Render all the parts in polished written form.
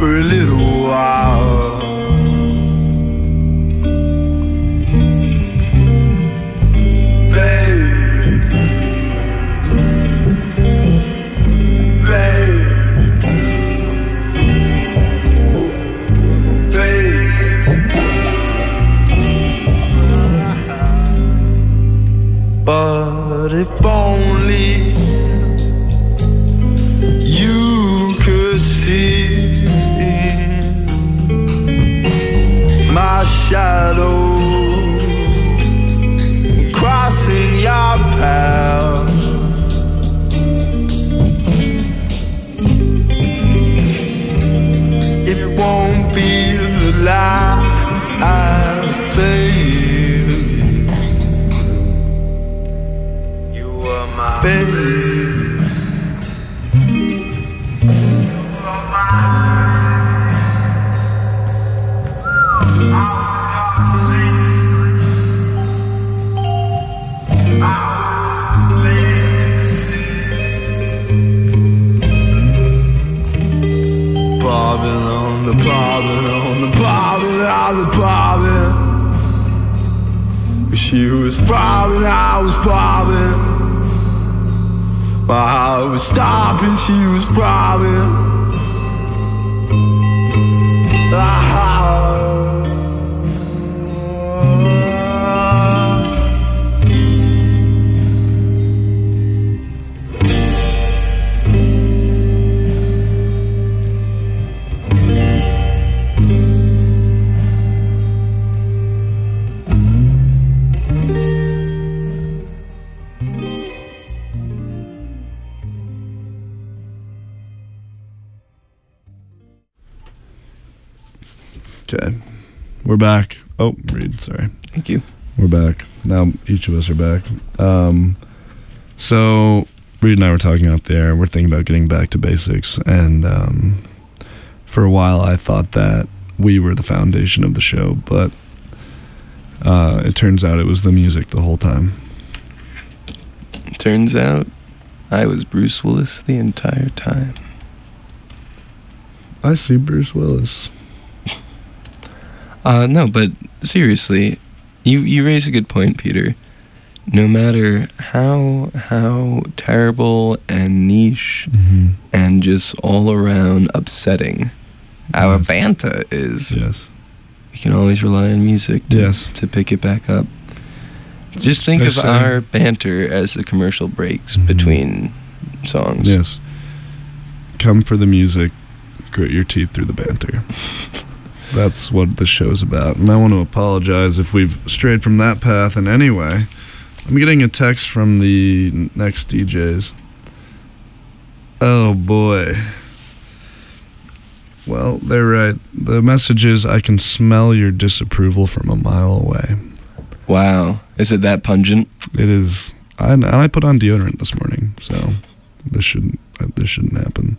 for a little while. But if only you could see my shadow crossing your path. It won't be the last, baby. Baby, bobbing on the bobbing on the bobbing on the bobbing. She was bobbing, I was bobbing. My heart was stopping, she was bobbing. Okay, we're back. Oh, Reed, sorry. Thank you. We're back. Now each of us are back. So Reed and I were talking out there. We're thinking about getting back to basics. And for a while I thought that we were the foundation of the show, but it turns out it was the music the whole time. Turns out I was Bruce Willis the entire time. I see Bruce Willis. No, but seriously, you raise a good point, Peter. No matter how terrible and niche and just all around upsetting our banter is, we can always rely on music to pick it back up. Just think of our banter as the commercial breaks between songs. Yes. Come for the music, grit your teeth through the banter. That's what the show's about. And I want to apologize if we've strayed from that path in any way. I'm getting a text from the next DJs. Oh boy. Well, they're right. The message is, I can smell your disapproval from a mile away. Wow. Is it that pungent? It is. I put on deodorant this morning, so this shouldn't happen.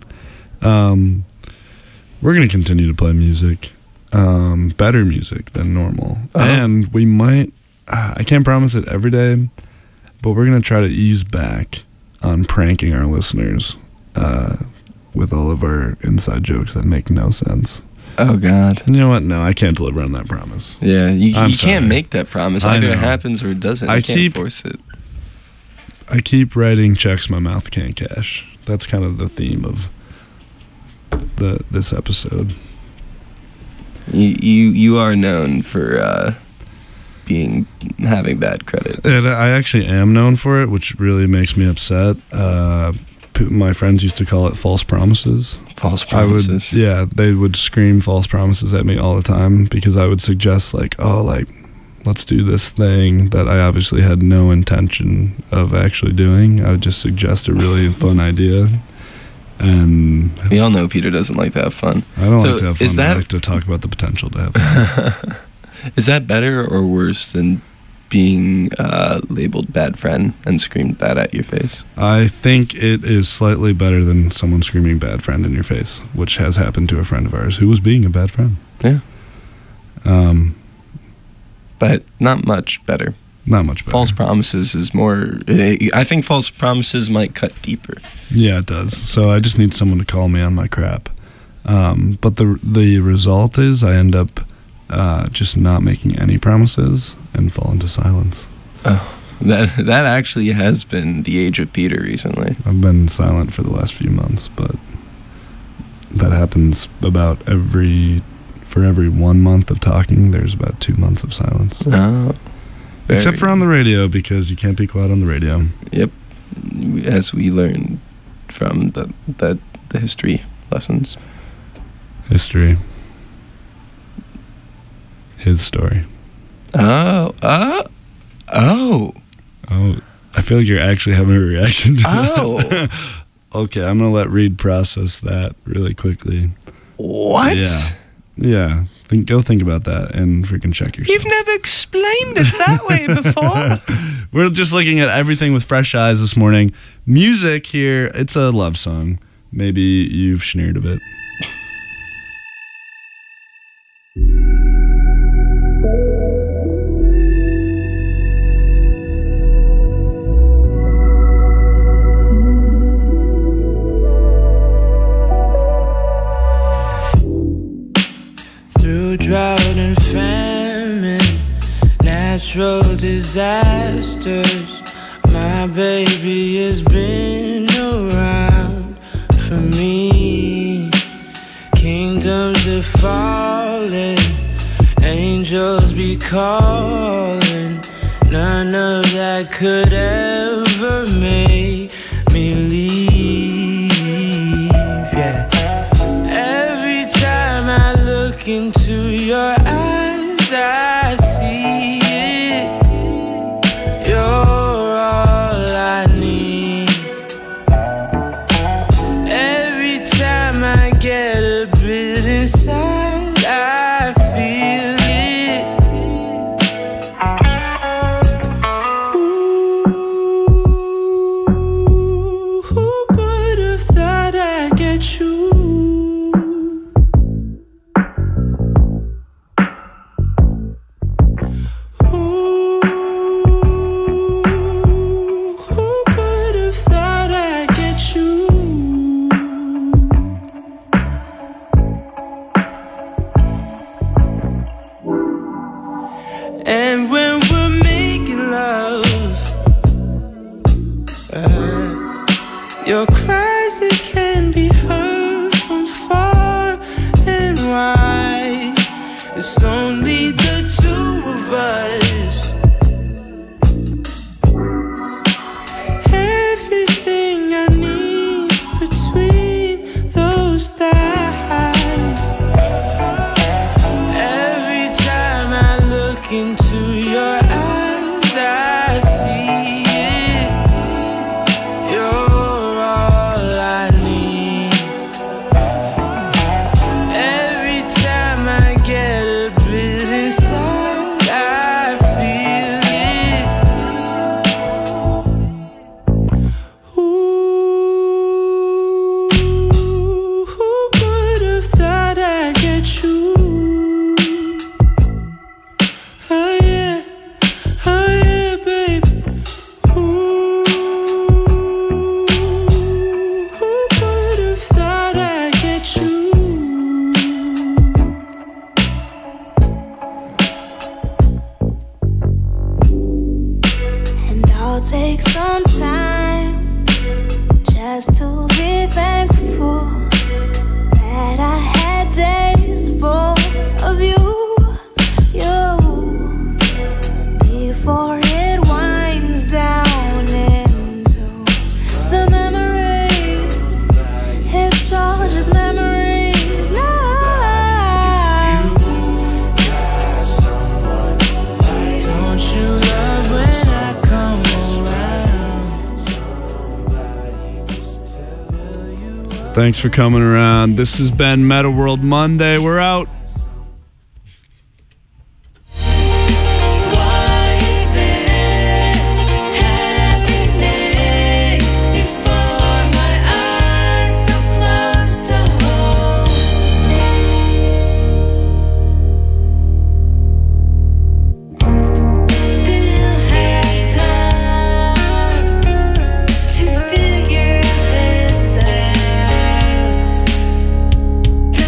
We're going to continue to play music. Better music than normal. And we might, I can't promise it every day, but we're going to try to ease back on pranking our listeners with all of our inside jokes that make no sense. Oh, God. You know what? No, I can't deliver on that promise. Yeah, you can't make that promise. Either it happens or it doesn't. You can't force it. I keep writing checks my mouth can't cash. That's kind of the theme of this episode. You are known for having bad credit. And I actually am known for it, which really makes me upset. My friends used to call it false promises. False promises. They would scream false promises at me all the time because I would suggest let's do this thing that I obviously had no intention of actually doing. I would just suggest a really fun idea. And we all know Peter doesn't like to have fun. I don't like to have fun. I like to talk about the potential to have fun. Is that better or worse than being labeled bad friend and screamed that at your face? I think it is slightly better than someone screaming bad friend in your face, which has happened to a friend of ours who was being a bad friend. Yeah. But not much better. Not much better. False promises is more... I think false promises might cut deeper. Yeah, it does. So I just need someone to call me on my crap. But the result is I end up just not making any promises and fall into silence. Oh, that actually has been the age of Peter recently. I've been silent for the last few months, but that happens about for every 1 month of talking, there's about 2 months of silence. Oh, except for on the radio, because you can't be quiet on the radio. Yep, as we learned from the history lessons. History. His story. Oh. I feel like you're actually having a reaction to that. Okay, I'm going to let Reed process that really quickly. What? Yeah. Go think about that and freaking check yourself. You've never explained it that way before. We're just looking at everything with fresh eyes this morning. Music here, it's a love song. Maybe you've sneered a bit. Drought and famine, natural disasters. My baby has been around for me. Kingdoms are falling, angels be calling. None of that could ever make me leave. Yeah. Every time I look into your eyes, I see it. You're all I need. Every time I get a bit inside, I feel it. Ooh, who would have thought I'd get you? And when we're making love, your cries, they can be heard from far and wide. It's only the two of us. Everything I need between those thighs. Every time I look into your eyes, I see it. You're all I need. Every time I get a bit inside, I feel it. Ooh, who would have thought I'd get you? Oh yeah, baby. Ooh, who would have thought I'd get you? And I'll take some time just to be thankful that I had days full of you. Before it winds down into the memories, it's all just memories now. Don't you love when I come around? Thanks for coming around. This has been Meta World Monday. We're out. Figure this out.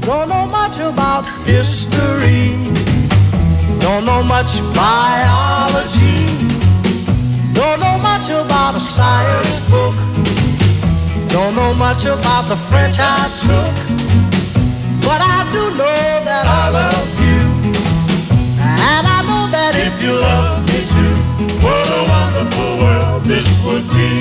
Don't know much about history. Don't know much biology. Don't know much about a science book. Don't know much about the French I took. But I do know that I love you. And I know that if you love me too, what a wonderful world this would be.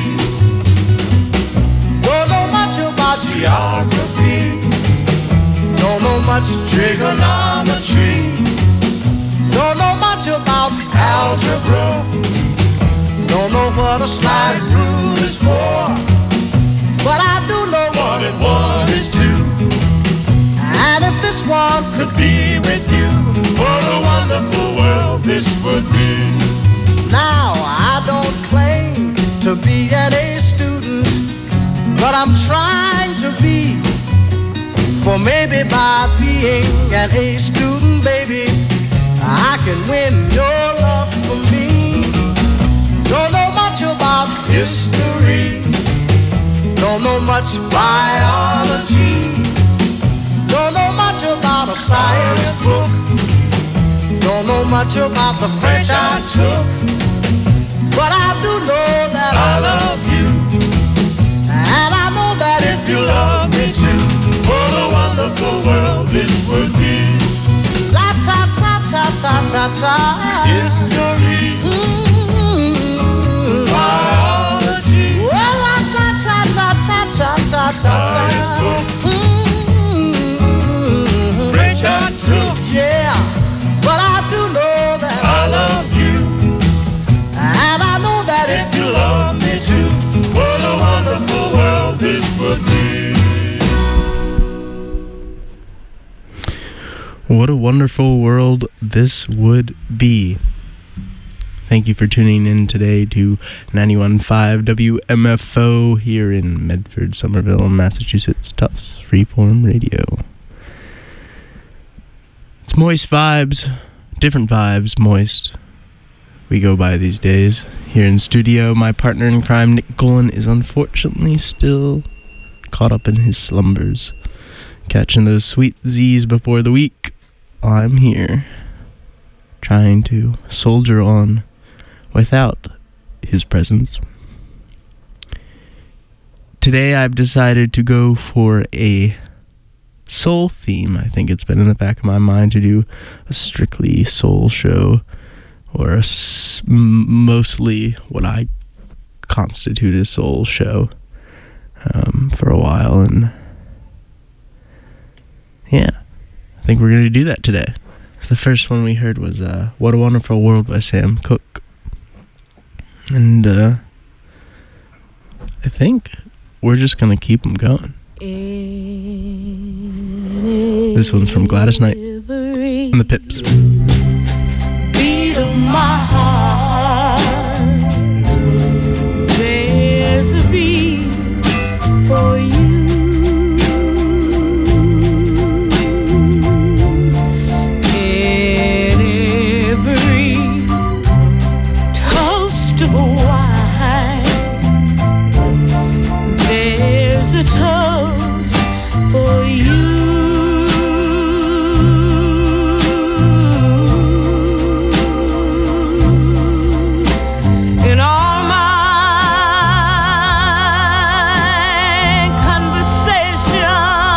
Don't know much about geography. Don't know much trigonometry. Don't know much about algebra. Don't know what a sliding rule is for. But I do know 1 and 1 is 2. And if this one could be with you, what a wonderful world this would be. Now I don't claim to be an A student, but I'm trying to be. For maybe by being an A student, baby, I can win your love for me. Don't know much about history. Don't know much biology. Don't know much about a science book. Don't know much about the French I took. But I do know that I love you. And I know that if you love me too, what a wonderful world this would be. La ta ta ta ta ta ta. History. Biology. Well, la ta ta ta ta ta ta ta. Science book. French I took. Yeah, but I do know that I love you. And I know that if you love me too, what a wonderful world this would be. What a wonderful world this would be. Thank you for tuning in today to 91.5 WMFO here in Medford, Somerville, Massachusetts, Tufts Freeform Radio. It's moist vibes, different vibes, moist. We go by these days. Here in studio, my partner in crime, Nick Golan, is unfortunately still caught up in his slumbers, catching those sweet Z's before the week. I'm here, trying to soldier on without his presence. Today I've decided to go for a soul theme. I think it's been in the back of my mind to do a strictly soul show, or mostly what I constitute a soul show for a while, and yeah, I think we're going to do that today. So the first one we heard was What a Wonderful World by Sam Cooke. And I think we're just going to keep them going. This one's from Gladys Knight and the Pips. Beat of my heart, there's a beat for you. In every toast of wine, there's a toast for you. In all my conversation,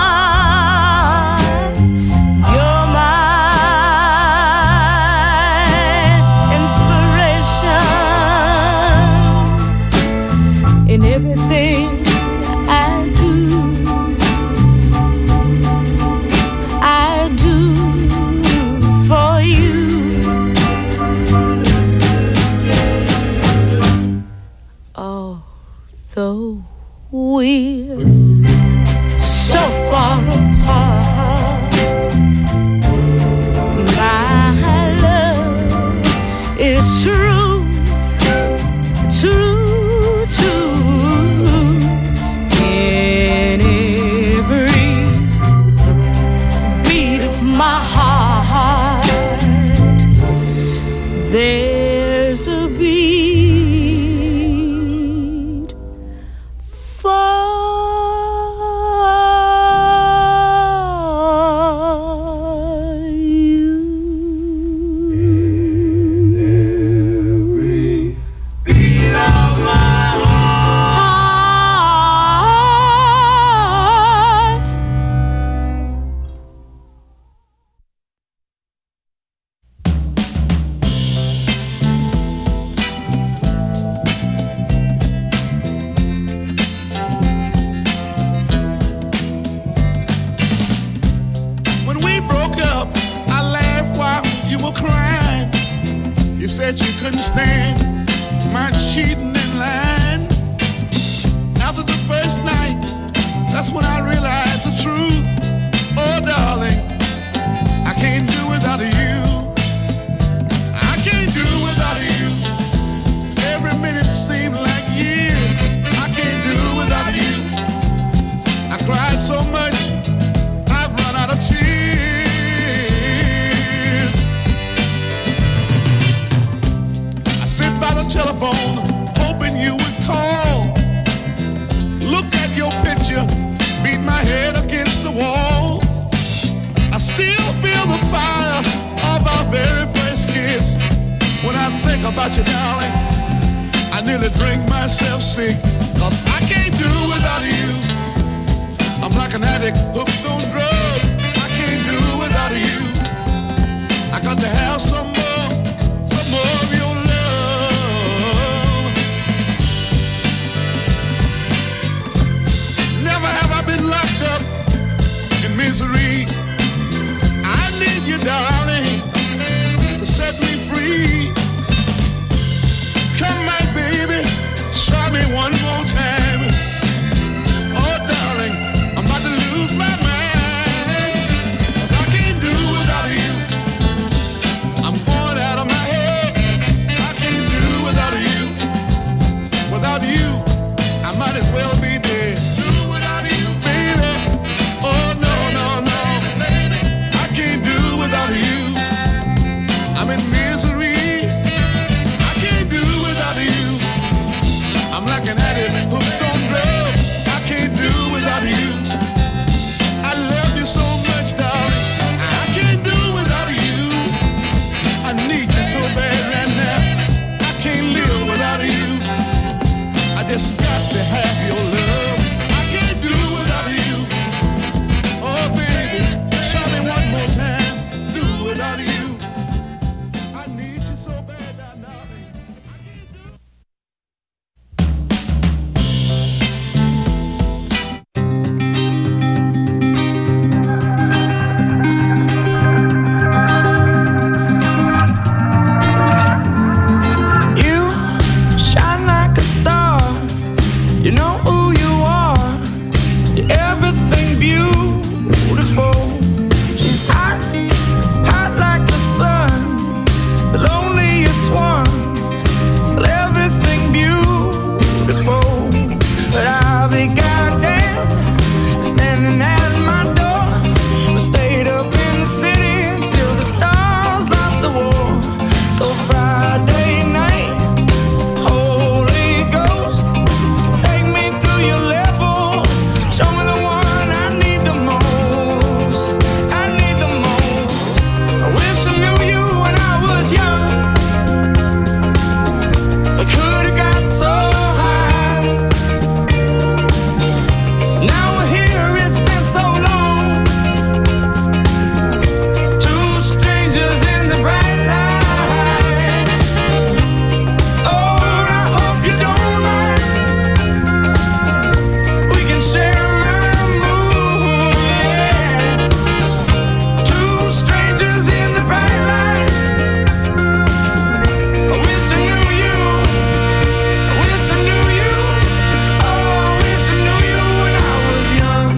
you're my inspiration. In everything I do for you. Although we're so far apart, my love is true, true, true. In every beat of my heart, there's a beat for said she couldn't stand my cheating and lying. After the first night, that's when I realized the truth. Oh, darling, I can't do without you. I can't do without you. Every minute seemed like years. I can't do without you. I cried so much, I've run out of tears. I sit by the telephone, hoping you would call. Look at your picture, beat my head against the wall. I still feel the fire of our very first kiss. When I think about you, darling, I nearly drink myself sick. 'Cause I can't do without you. I'm like an addict hooked on drugs. I can't do without you. I got to have some more of your love. Never have I been locked up in misery. I need you, darling, to set me free. Come, my baby, try me one more time. Oh, darling, I'm about to lose my mind. 'Cause I can't do without you. I'm going out of my head. I can't do without you. Without you, I might as well be dead. Do without you, baby. Oh, no, no, no. I can't do without you. I'm in misery. I can't do without you. I'm like an addict hooked on drugs. I can't do without you. I love you so much, darling. I can't do without you. I need you so bad right now. I can't live without you. I just got to have your love. I can't do without you. Oh, baby, try me one more time. Do without you. I need you so bad, darling. I can't do. You shine like a star. You know who you are. You're everything beautiful. She's hot, hot like the sun, the loneliest one. Still everything beautiful. But I'll be goddamn standing at my door. We stayed up in the city till the stars lost the war. So Friday night, Holy Ghost, take me to your level. Show me the one I need the most. I need the most. I wish I knew you when I was young. I could have got so high. Now we're here, it's been so long. Two strangers in the bright light. Oh, I hope you don't mind. We can share my mood, yeah. Two strangers in the bright light. I wish I knew you. I wish I knew you. Oh, I wish I knew you when I was young.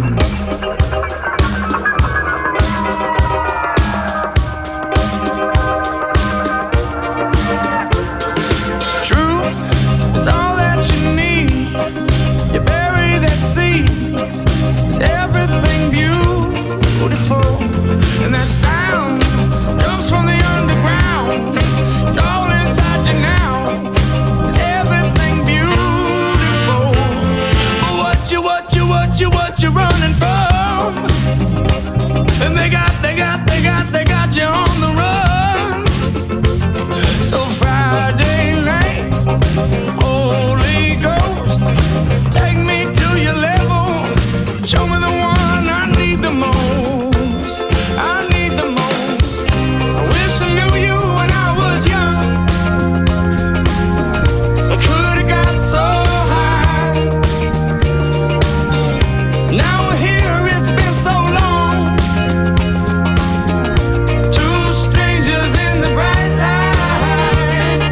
Truth is all that you need. You bury that seed. It's everything beautiful. And that sound comes from the underground. It's all inside you now. It's everything beautiful. But what you running from? And they got you on the run. So Friday night, Holy Ghost, take me to your level. Show me the one I need the most. I need the most. I wish I knew you when I was young. I could have got so high. Now we're here, it's been so long. Two strangers in the bright light.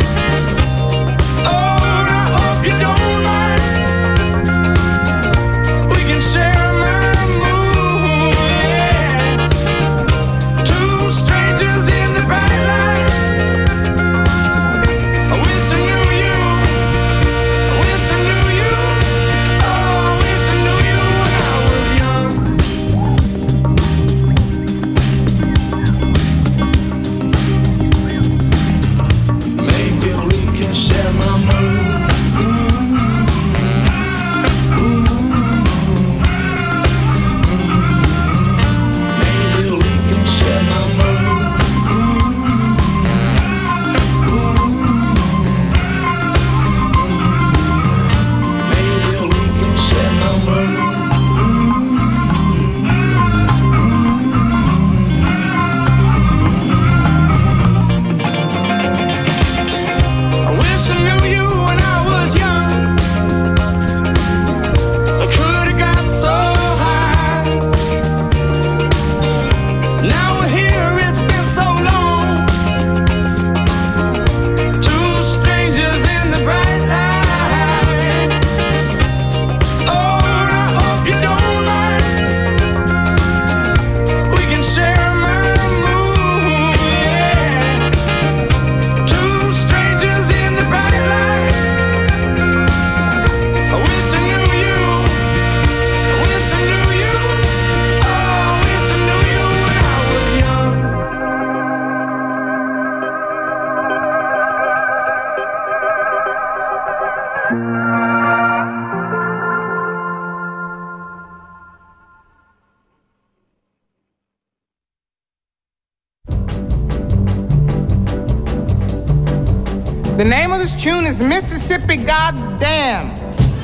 The name of this tune is Mississippi Goddamn.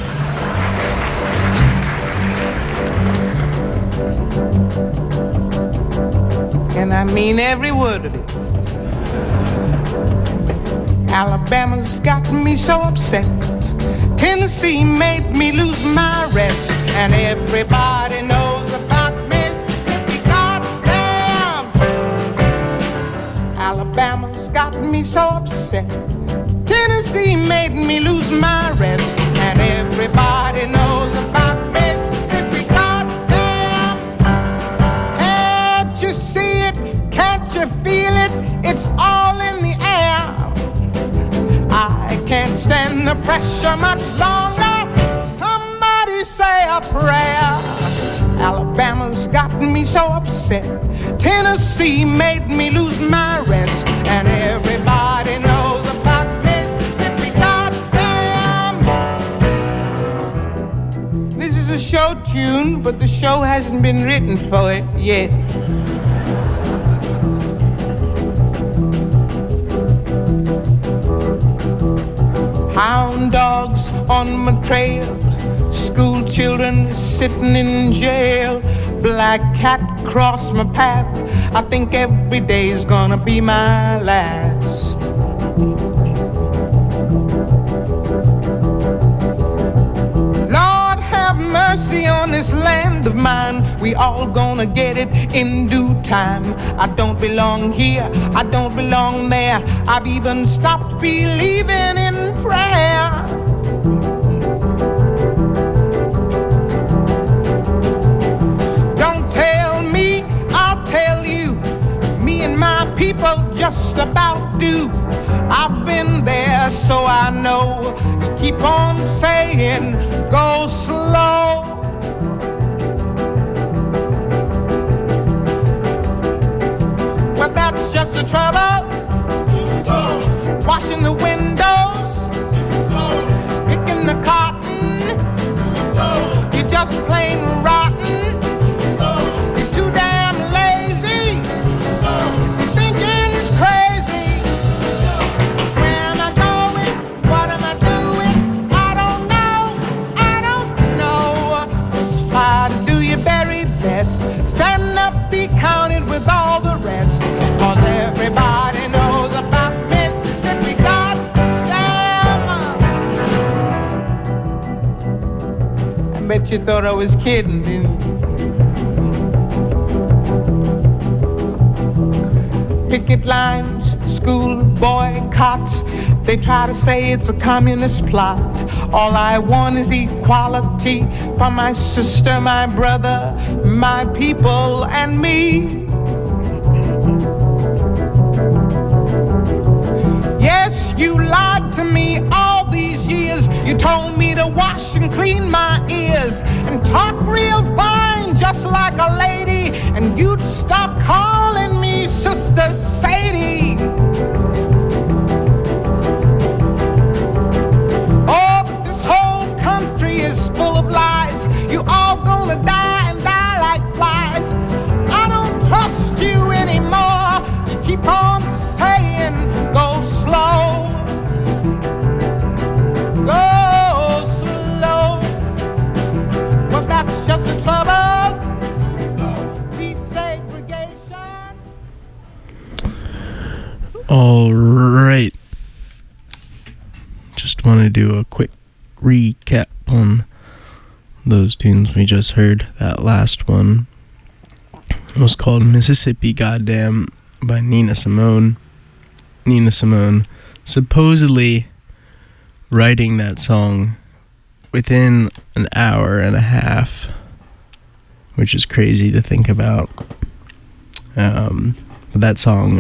And I mean every word of it. Alabama's got me so upset. Tennessee made me lose my rest. And everybody knows about Mississippi, goddamn. Alabama's got me so upset. Tennessee made me lose my rest. And everybody knows about Mississippi, goddamn. Can't you see it? Can't you feel it? It's all in the air. I can't stand the pressure much longer. Somebody say a prayer. Alabama's got me so upset. Tennessee made me lose my rest. And everybody knows about Mississippi, goddamn. This is a show tune, but the show hasn't been written for it yet. Hound dogs on my trail, school children sitting in jail, black cat cross my path. I think every day's gonna be my last. Lord have mercy on this land of mine. We all gonna get it in due time. I don't belong here, I don't belong there. I've even stopped believing in prayer. Don't tell me, I'll tell you. Me and my people just about do. I've been there, so I know. You keep on saying, go slow. Well, that's just the trouble. Washing the windows, picking the cotton. You're just plain rotten. You're too damn lazy. Your thinking's crazy. Where am I going? What am I doing? I don't know. Just try to do your very best. Stand up, be counted with all the rest. 'Cause everybody knows about Mississippi, goddamn. I bet you thought I was kidding, didn't you? Picket lines, school boycotts. They try to say it's a communist plot. All I want is equality for my sister, my brother, my people, and me. Yes, you lied to me all these years. You told me to wash and clean my ears and talk real fine, just like a lady. And you'd stop calling me Sister Sadie. Oh, but this whole country is full of lies. You all gonna die and die like flies. I don't trust you anymore. You keep on saying, go slow. Go slow. Well, that's just the trouble. Desegregation. All right. Just want to do a quick recap on those tunes we just heard. That last one was called Mississippi Goddamn by Nina Simone. Nina Simone supposedly writing that song within an hour and a half, which is crazy to think about. But that song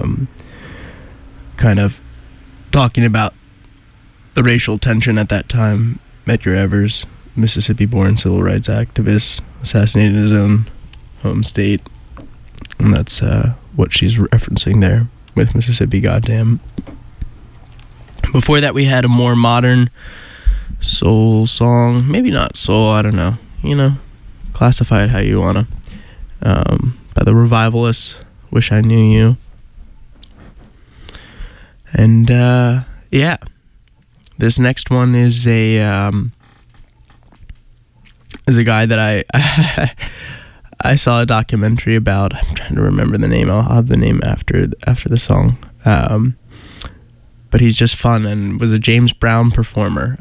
kind of talking about the racial tension at that time. Medgar Evers, Mississippi-born civil rights activist, assassinated in his own home state. And that's what she's referencing there with Mississippi Goddamn. Before that, we had a more modern soul song. Maybe not soul, I don't know. You know, classify it how you want to. By the Revivalists, Wish I Knew You. And Yeah. This next one is a guy that I saw a documentary about. I'm trying to remember the name. I'll have the name after the song. But he's just fun and was a James Brown performer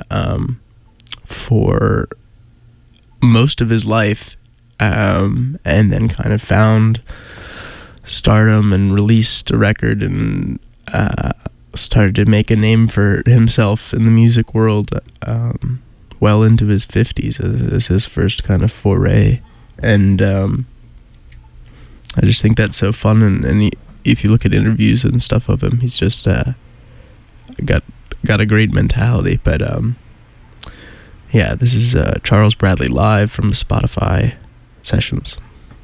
for most of his life, and then kind of found stardom and released a record and started to make a name for himself in the music world well into his 50s as his first kind of foray. And I just think that's so fun, and if you look at interviews and stuff of him, he's just got a great mentality. But yeah, this is Charles Bradley live from the Spotify sessions.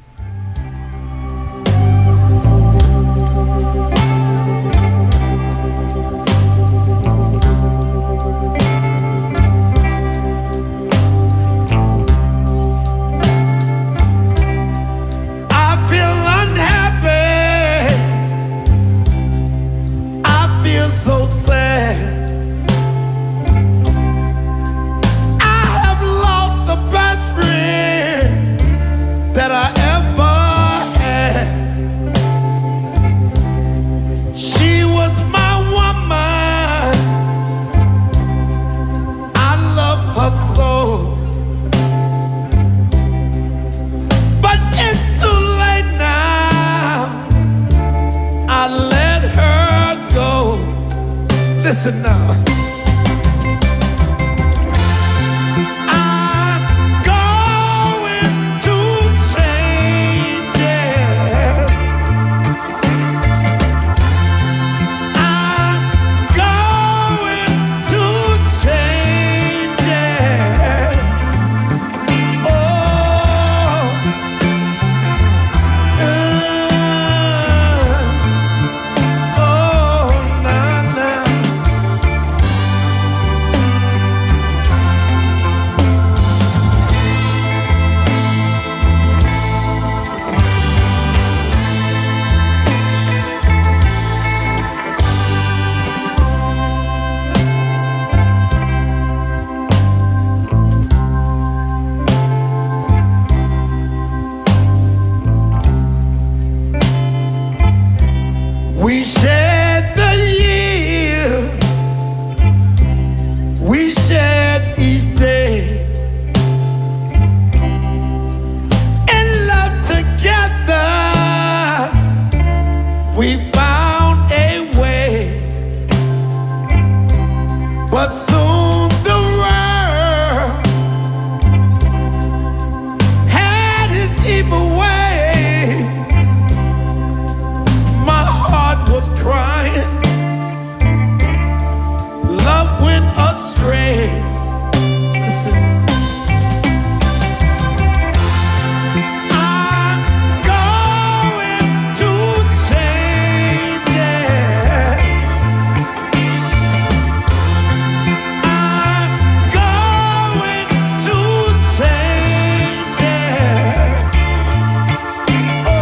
Listen now. I'm going to change it. I'm going to change it. Oh, nah, nah. We shared the years, we shared each day, in love together, we found a way, but soon the world had its evil way. Was crying, love went astray. Listen. I'm going to change it. I'm going to change it. Oh.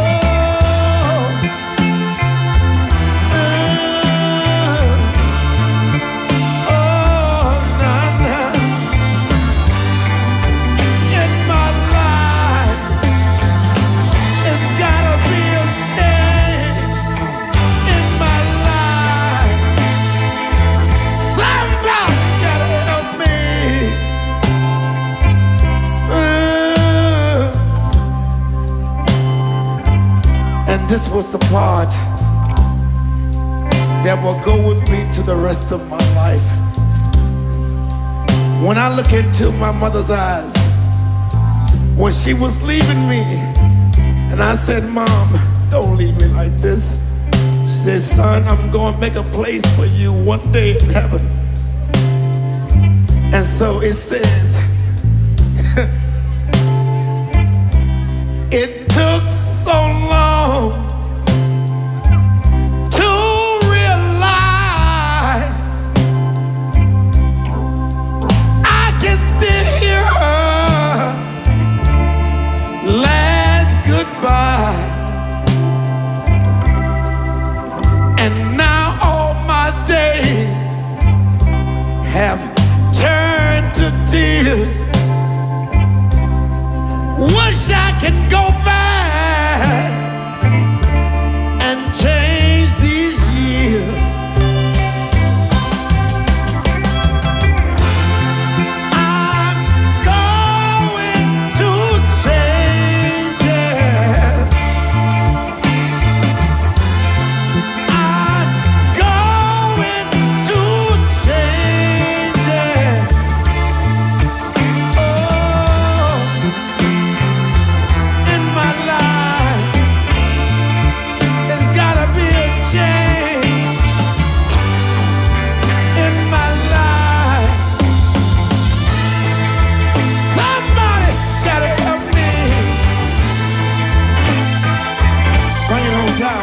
This was the part that will go with me to the rest of my life. When I look into my mother's eyes, when she was leaving me, and I said, "Mom, don't leave me like this." She said, "Son, I'm going to make a place for you one day in heaven." And so it says, it took so long to realize I can still hear her last goodbye. And now all my days can go back and change these years. I'm going to change it. I'm going to change it. Oh, in my life, there's gotta be a change. In my life, somebody gotta help me. Bring it on down.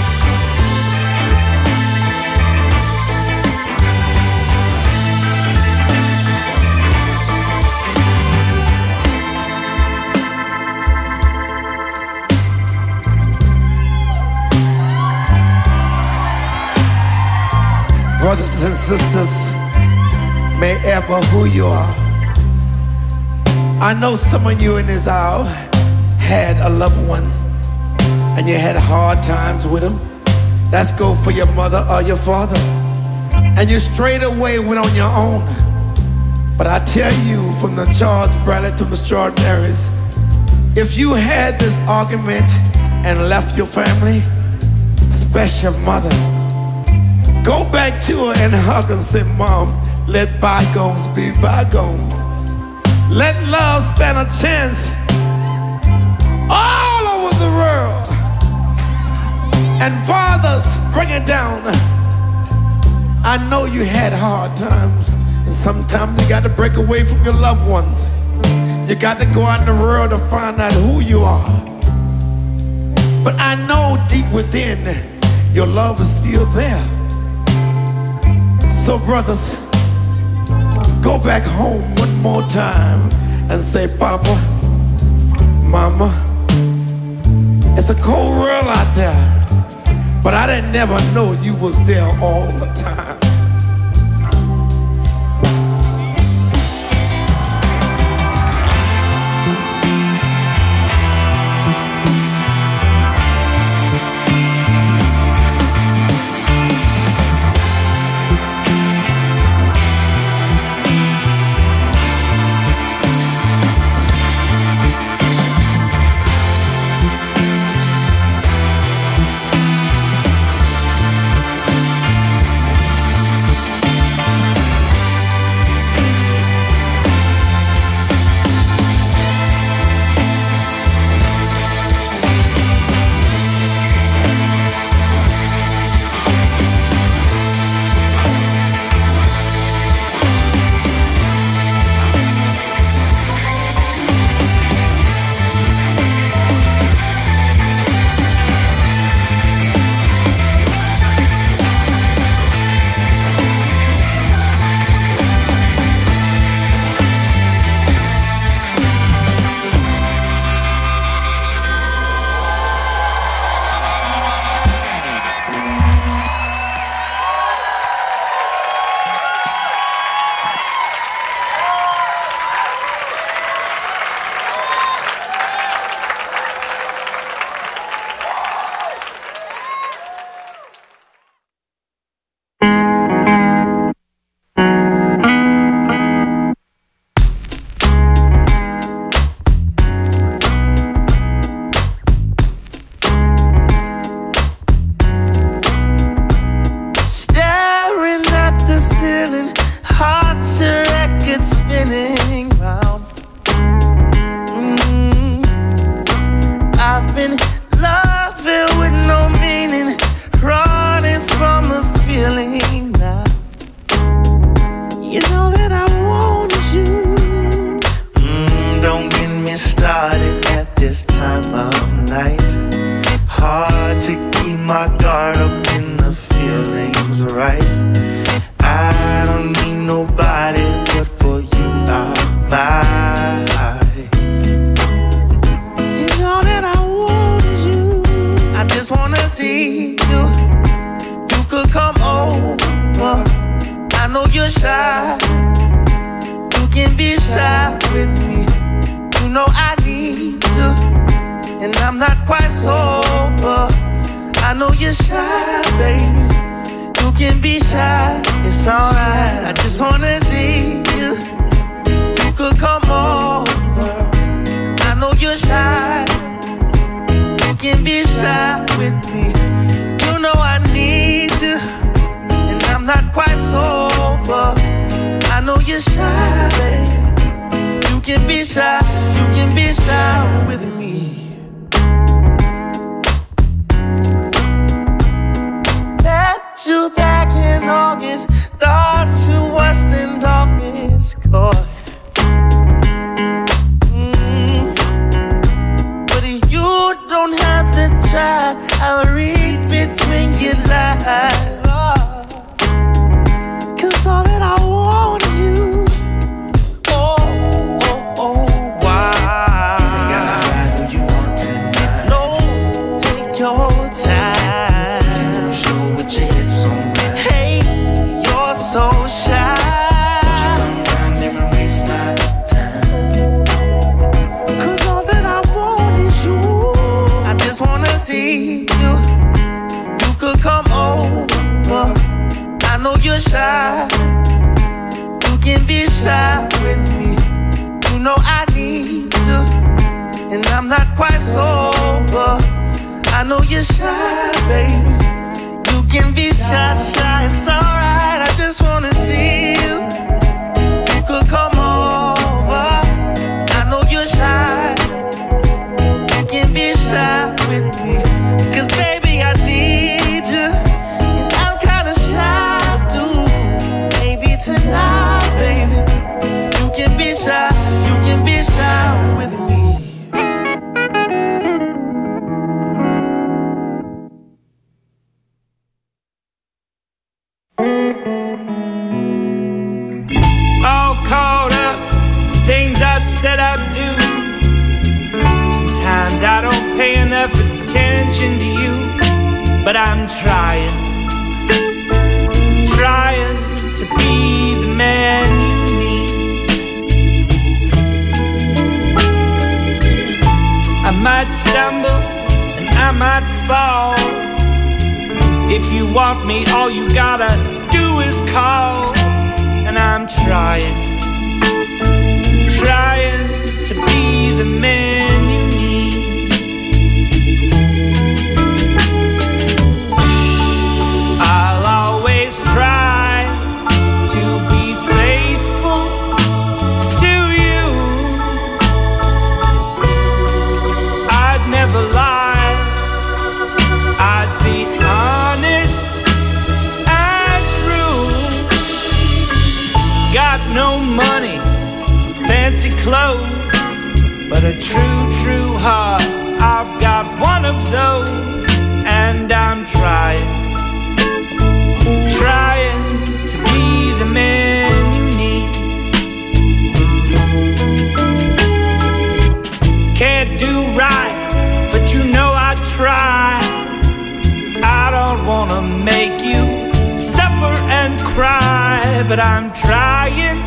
Brothers and sisters, may ever who you are. I know some of you in this aisle had a loved one and you had hard times with them. Let's go for your mother or your father. And you straight away went on your own. But I tell you, from the Charles Bradley to the Extraordinaries, if you had this argument and left your family, special mother, go back to her and hug her and say, Mom, let bygones be bygones. Let love stand a chance all over the world. And fathers, bring it down. I know you had hard times, and sometimes you got to break away from your loved ones. You got to go out in the world to find out who you are. But I know deep within, your love is still there. So brothers, go back home one more time and say, Papa, Mama, it's a cold world out there, but I didn't never know you was there all the time. You can be shy with me. You know I need to I'm not quite sober. I know you're shy, baby. You can be shy, it's alright. I just wanna see you. You could come over. I know you're shy. You can be shy with me. You know I need you, and I'm not quite sober. I know you're shy, baby. You can be shy. You can be shy with me. You back in August, thought you was in office court. But you don't have to try. I'll read between your lines. Cause all that I want is you. Why? You gotta ride who you want tonight. No, take your time. Your hips on mine. Hey, you're so shy. Won't you come round here and waste my time? Cause all that I want is you. I just wanna see you. You could come over. I know you're shy. You can be shy with me. You know I need to, and I'm not quite sober. I know you're shy, baby. You can be shy, shy, it's alright. I just wanna see you. You could come over. I know you're shy. You can be shy with me. Cause baby, I need you. And I'm kinda shy too. Maybe tonight, baby. You can be shy. You can be shy with me. Said I do. Sometimes I don't pay enough attention to you, but I'm trying to be the man you need. I might stumble and I might fall. If you want me, all you gotta do is call. And I'm trying to be the man you need. I'll always try to be faithful to you. I'd never lie. I'd be honest and true. Got no money, fancy clothes, but a true heart. I've got one of those, and I'm trying to be the man you need. Can't do right, but you know I try. I don't wanna make you suffer and cry, but I'm trying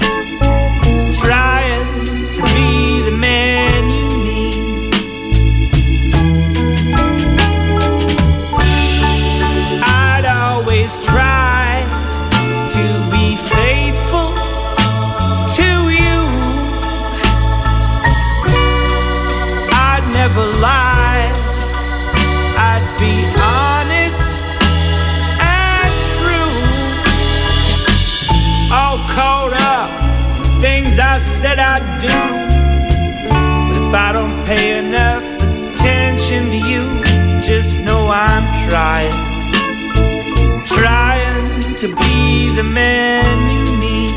to be the man you need. I'd always try to be faithful to you. I'd never lie. I'd be honest and true. All caught up things I said I'd do. But if I don't pay enough attention to you, just know I'm trying to be the man you need.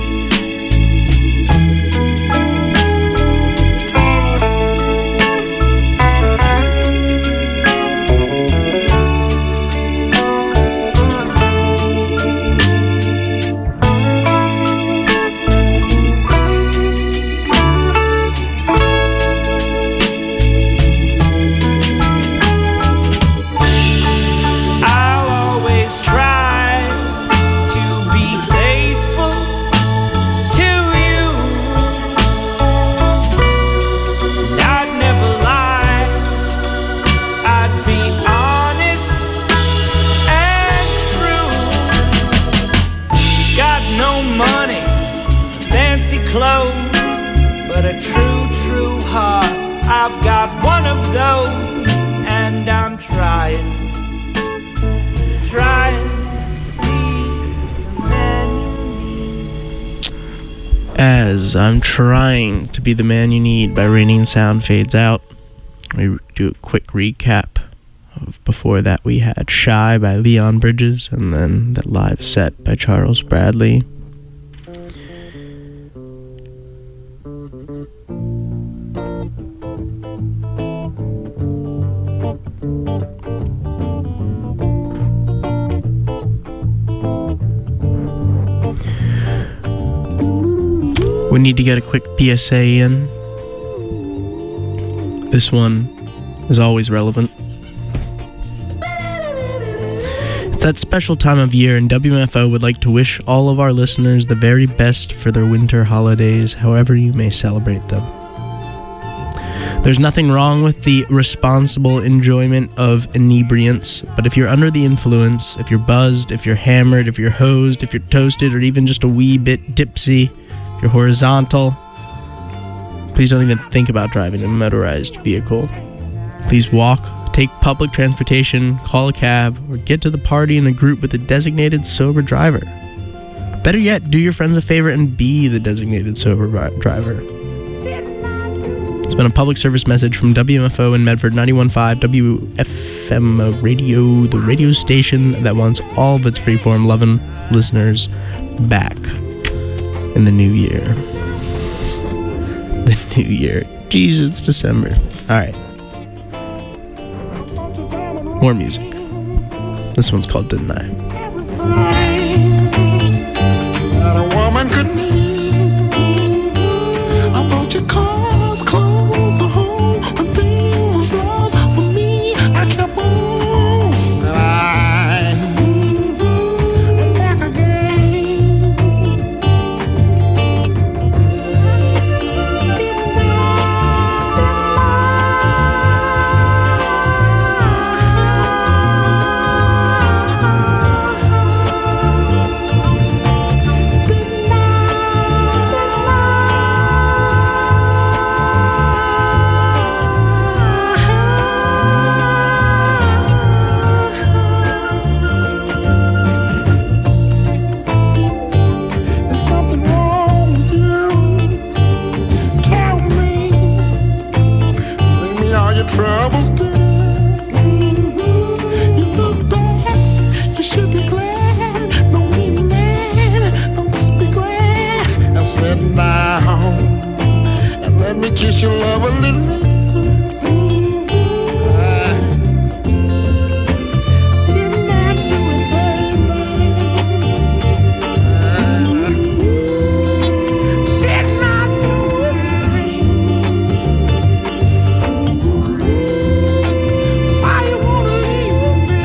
As I'm trying to be the man you need by Raining Sound fades out, we do a quick recap. Before that, we had Shy by Leon Bridges, and then that live set by Charles Bradley. We need to get a quick PSA in. This one is always relevant. It's that special time of year, and WMFO would like to wish all of our listeners the very best for their winter holidays, however you may celebrate them. There's nothing wrong with the responsible enjoyment of inebriants, but if you're under the influence, if you're buzzed, if you're hammered, if you're hosed, if you're toasted, or even just a wee bit tipsy, if you're horizontal, please don't even think about driving a motorized vehicle. Please walk, take public transportation, call a cab, or get to the party in a group with a designated sober driver. Better yet, do your friends a favor and be the designated sober driver. It's been a public service message from WMFO in Medford 91.5 WFM Radio, the radio station that wants all of its freeform loving listeners back in the new year. The new year. Jeez, it's December. Alright. More music. This one's called Deny. That a woman could need. I bought your cars, clothes, a home. When things was rough for me, I kept on. I'm back again. There's something wrong with you. Tell me. Bring me all your troubles, dear. You look bad. You should be glad. No mean man. No, just be glad. Now sit down and let me kiss your love a little. Didn't I do it, baby? Didn't I do it? Why you wanna leave me,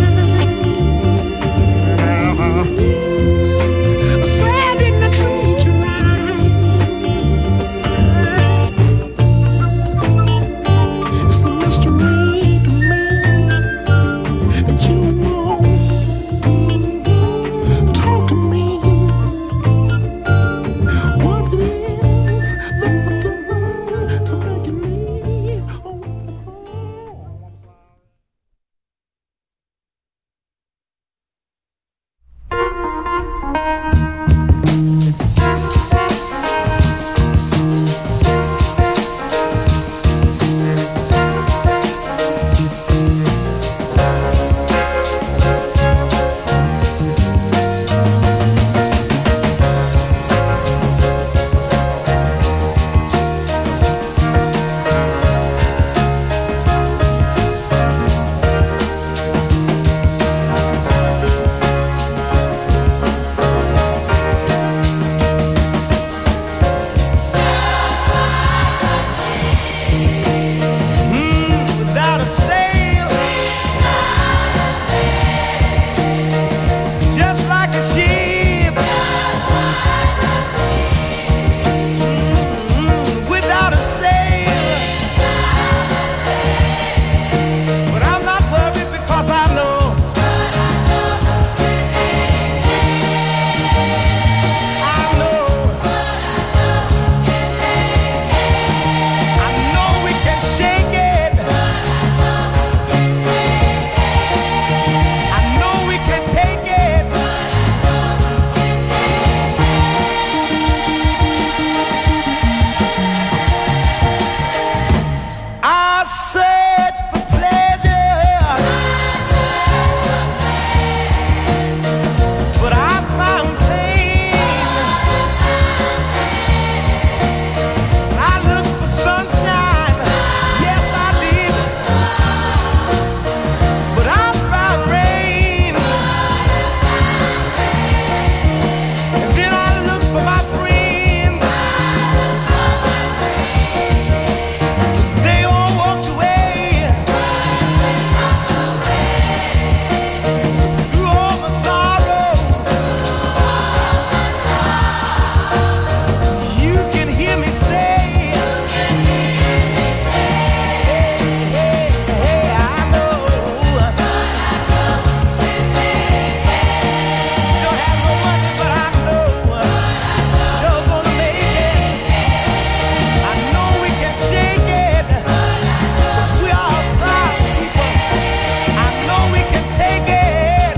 baby? I said, didn't I treat you right? search for pleasure, but I found pain. I look for sunshine, yes I did, but I found rain. And then I look for my friends, they all walked away. Through all my sorrow, you can hear me say, hey, I know. Don't have no money, but I know you're gonna make it. I know we can shake it, 'cause we are proud people. I know we can take it.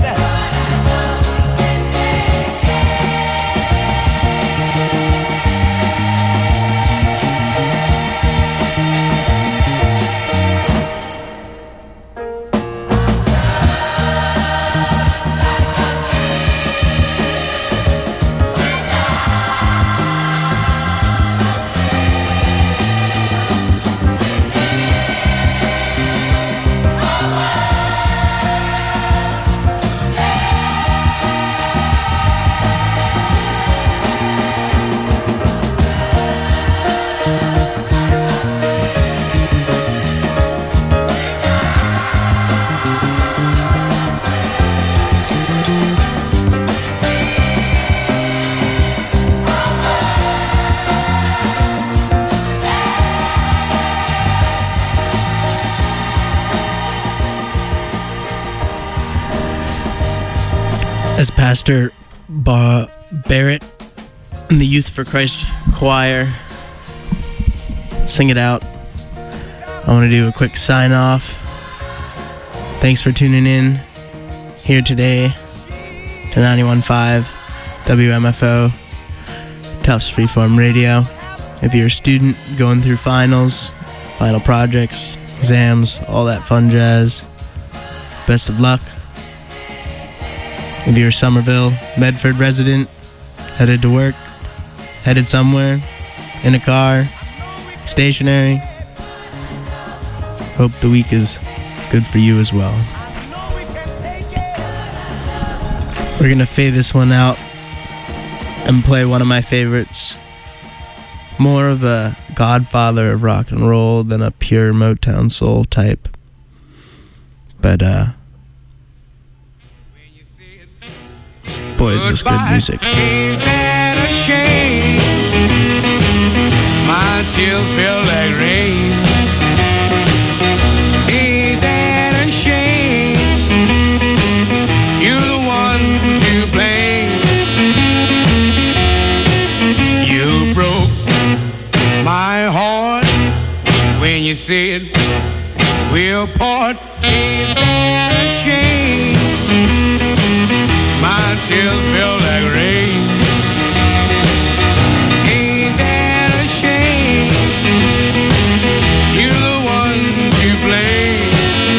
As Pastor Barrett and the Youth for Christ Choir sing it out, I want to do a quick sign off. Thanks for tuning in here today to 91.5 WMFO, Tufts Freeform Radio. If you're a student going through finals, final projects, exams, all that fun jazz, best of luck. If you're a Somerville, Medford resident, headed to work, headed somewhere, in a car, stationary, hope the week is good for you as well. We're gonna fade this one out and play one of my favorites. More of a godfather of rock and roll than a pure Motown soul type. But boy, is this good music. Ain't that a shame? My tears feel like rain. Ain't that a shame? You're the one to blame. You broke my heart when you said we'll part. Ain't that a shame? My tears feel like rain. Ain't that a shame? You're the one to blame.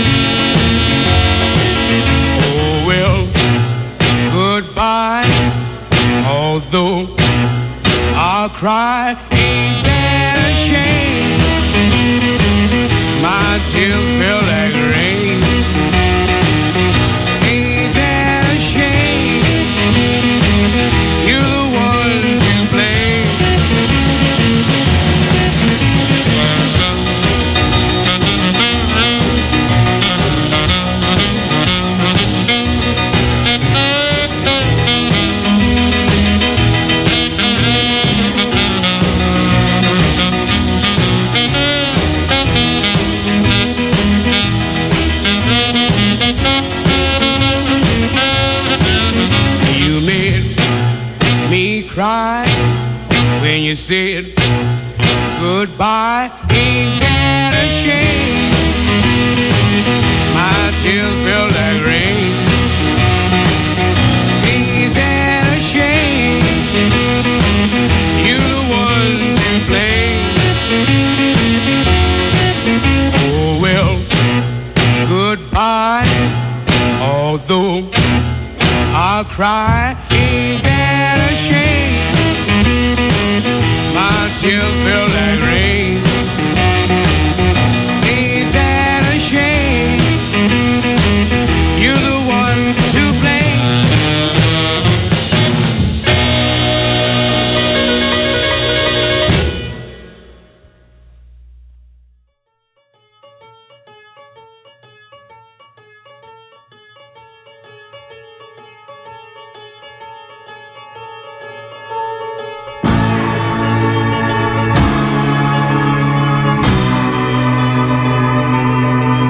Oh well, goodbye. Although I'll cry, ain't that a shame? My tears feel like rain. Ain't that a shame? You're the one to blame. You made me cry when you said goodbye. Ain't that a shame? My tears feel like rain. Ain't that a shame? You're the one to blame. Oh cry.